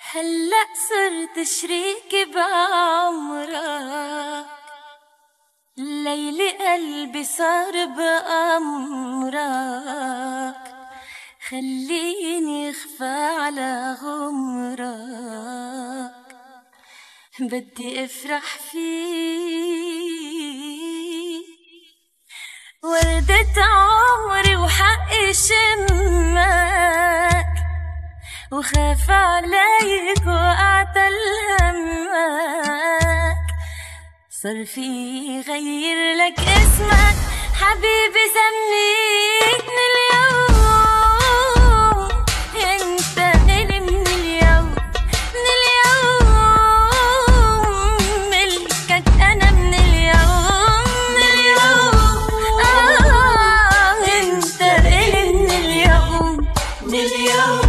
هلأ صرت شريكي بعمرك، ليلي قلبي صار بأمرك، خليني اخفى على غمرك، بدي افرح فيك. وردة عمري وحقي شمك، وخاف عليك وقعتل همك، صار في غير لك اسمك حبيبي سميتني اليوم، انت إلي من اليوم، من اليوم ملكك انا من اليوم، من اليوم انت إلي من اليوم، من اليوم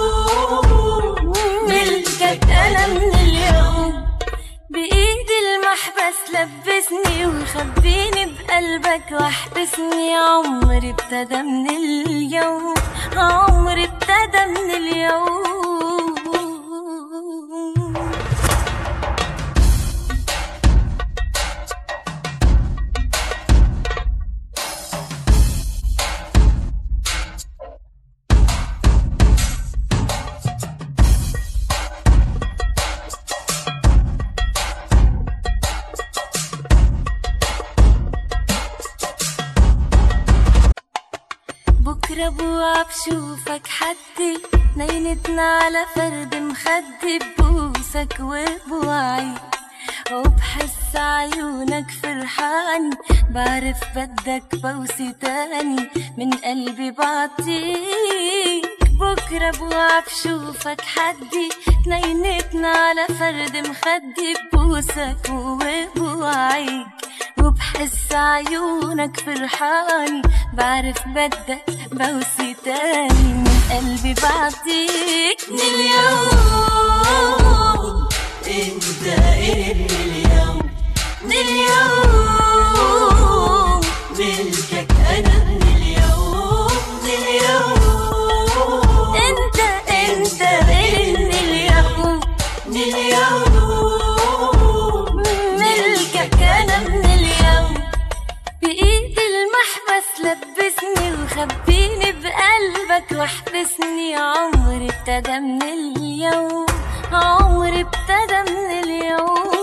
ملكك انا من اليوم. بإيدي المحبس لبسني وخبيني بقلبك واحبسني، عمري ابتدى من اليوم، عمري ابتدى من اليوم. بكرة بوعى بشوفك حدي، نينتنا على فرد مخدي، ببوسك وبوعي وبحس عيونك فرحاني، بعرف بدك بوسي تاني من قلبي بعطيك. بكرة بوعى بشوفك حدي، نينتنا على فرد مخدي، ببوسك وبوعيك وبحس عيونك فرحاني، بعرف بدك بوسي تاني من قلبي بعطيك. من اليوم انت إلي من اليوم، من اليوم ملكك انا من اليوم، من اليوم انت إلي من اليوم، من اليوم ملكك انا من اليوم. بإيدي المحبس لبسني وخبيني بقلبك واحبسني، عمري ابتدى من اليوم، عمري ابتدى من اليوم.